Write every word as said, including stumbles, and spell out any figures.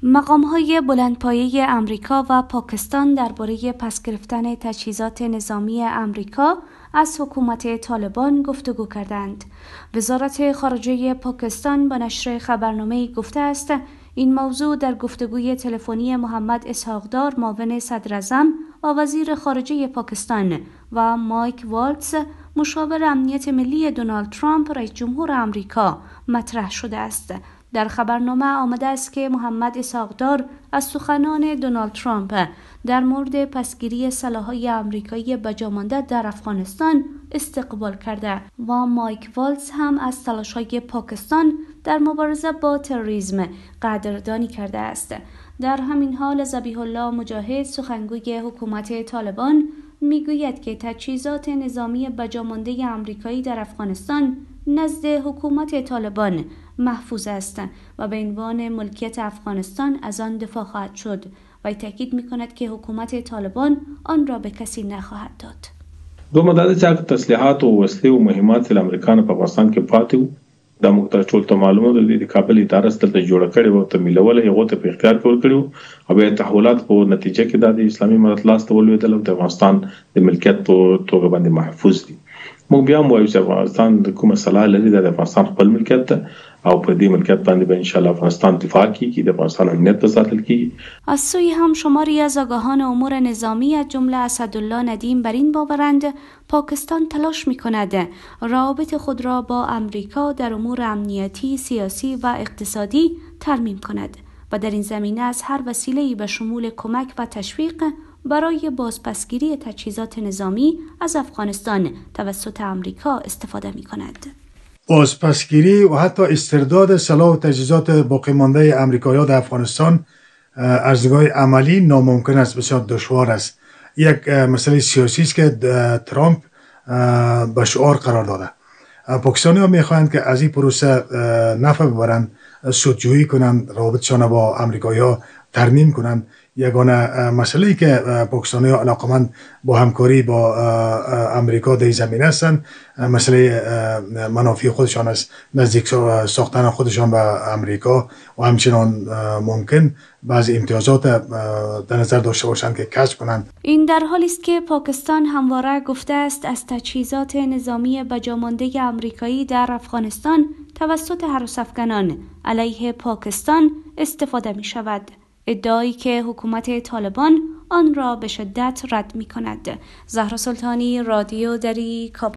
مقام‌های بلندپایه امریکا و پاکستان درباره پس گرفتن تجهیزات نظامی امریکا از حکومت طالبان گفتگو کردند. وزارت خارجه پاکستان با نشر خبرنامه‌ای گفته است این موضوع در گفتگوی تلفنی محمد اسحاق‌دار معاون صدراعظم با وزیر خارجه پاکستان و مایک والتز مشاور امنیت ملی دونالد ترامپ رئیس جمهور امریکا مطرح شده است. در خبرنامه آمده است که محمد اسحاق‌دار از سخنان دونالد ترامپ در مورد پسگیری سلاح‌های آمریکایی بجامانده در افغانستان استقبال کرده و مایک والتز هم از تلاش‌های پاکستان در مبارزه با تروریسم قدردانی کرده است. در همین حال ذبیح الله مجاهد سخنگوی حکومت طالبان میگوید که تجهیزات نظامی بجامانده آمریکایی در افغانستان نزد حکومت طالبان محفوظ است و به عنوان ملکیت افغانستان از آن دفاع خواهد شد و تاکید می‌کند که حکومت طالبان آن را به کسی نخواهد داد. دو مدد چې تسلیحات او وسلې او مهمات د امریکا په افغانستان کې پاتې وو د مختار ټول ته معلومه ده د کابل اداره ستل جوړ کړي وو ته ملول هغه ته په اختیار کول کړو او به تحولات په نتیجه کې د اسلامي امارت لاس ته ولوېدل د افغانستان د ملکیت په توګه باندې محفوظ دي. موږ بیا هم وایو چې افغانستان د کومه صلاح لري د افغانستان خپل ملکیت ده او په دې ملکیت باندې به ان شاء الله افغانستان دفاع کوي د افغانستان امنیت به ساتل کیږي. از سوی هم شماری از آگاهان امور نظامی از جمله اسدالله ندیم بر این باورند پاکستان تلاش می‌کند روابط خود را با امریکا در امور امنیتی، سیاسی و اقتصادی ترمیم کند و در این زمینه از هر وسیله‌ای به شمول کمک و تشویق برای بازپسگیری تجهیزات نظامی از افغانستان توسط امریکا استفاده می‌کند. بازپسگیری و حتی استرداد سلاح و تجهیزات باقی مانده امریکایی‌ها در افغانستان از نگاه عملی ناممکن است، بسیار دشوار است. یک مسئله سیاسی است که ترامپ به شعار قرار داده. پاکستانی‌ها می‌خواهند که از این پروسه نفع ببرند، سودجویی کنند، روابطشان با امریکایی‌ها ترمیم کنند. یگانه مسئله‌ای که پاکستانی‌ها علاقمند با همکاری با امریکا در زمینه هستند مسئله منافع خودشان است، نزدیک ساختن خودشان به امریکا و همچنان ممکن بعضی امتیازات در نظر داشته باشند که کسب کنند. این در حالی است که پاکستان همواره گفته است از تجهیزات نظامی بجامانده آمریکایی در افغانستان توسط هراس‌افکنان علیه پاکستان استفاده می شود. ادعایی که حکومت طالبان آن را به شدت رد می کند. زهرا سلطانی، رادیو دری، کابل.